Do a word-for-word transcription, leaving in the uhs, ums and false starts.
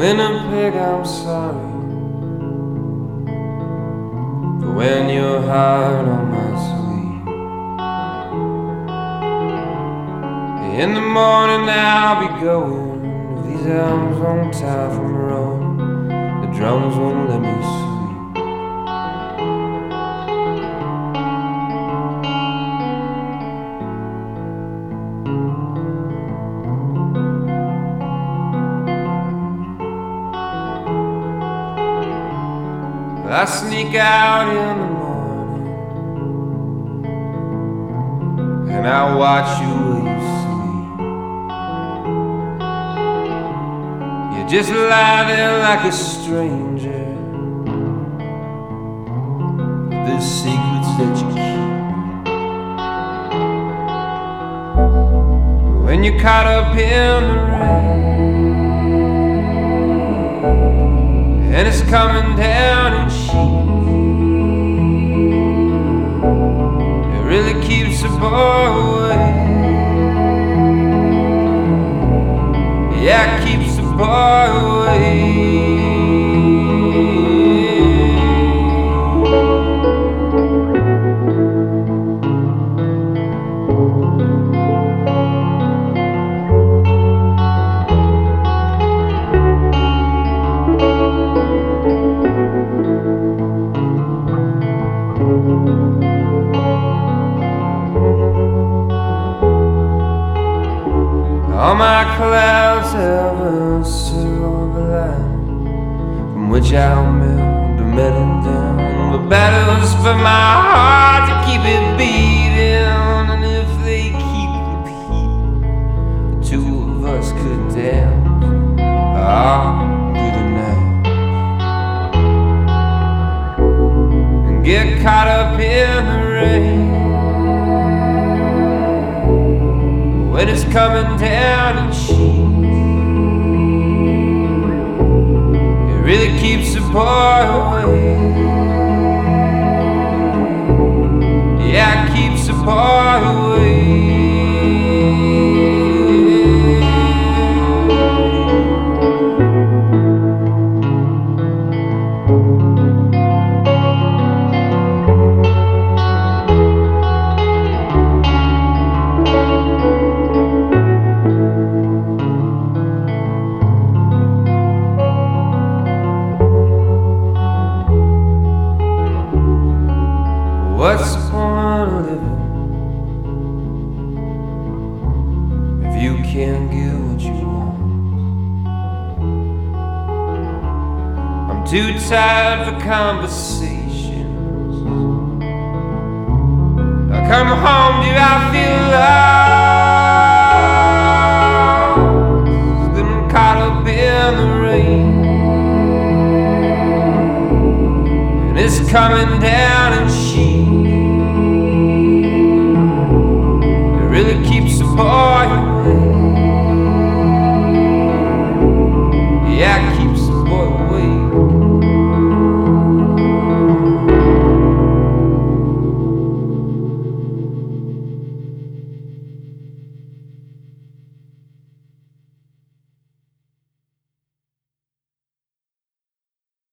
Winnipeg, I'm sorry for when you're hard on my sleeve. In the morning I'll be going. If these arms won't tie from rowing, the drums won't let me sleep. I sneak out in the morning and I watch you while you sleep. You just lie there like a stranger with the secrets that you keep. When you're caught up in the rain and it's coming down in sheets, it really keeps the boy away. Yeah, it keeps the boy away. All my clouds have a silver line from which I'll melt the metal down. The battles for my heart to keep it beating, and if they keep repeating, the two of us could dance all through the night and get caught up in the rain. When it's coming down in sheets, it really keeps the boy away. Yeah, it keeps the boy away. What's the point of living if you can't get what you want? I'm too tired for conversations. I come home, do I feel lost? Then I'm caught up in the rain, and it's coming down in sheets. Really keeps the boy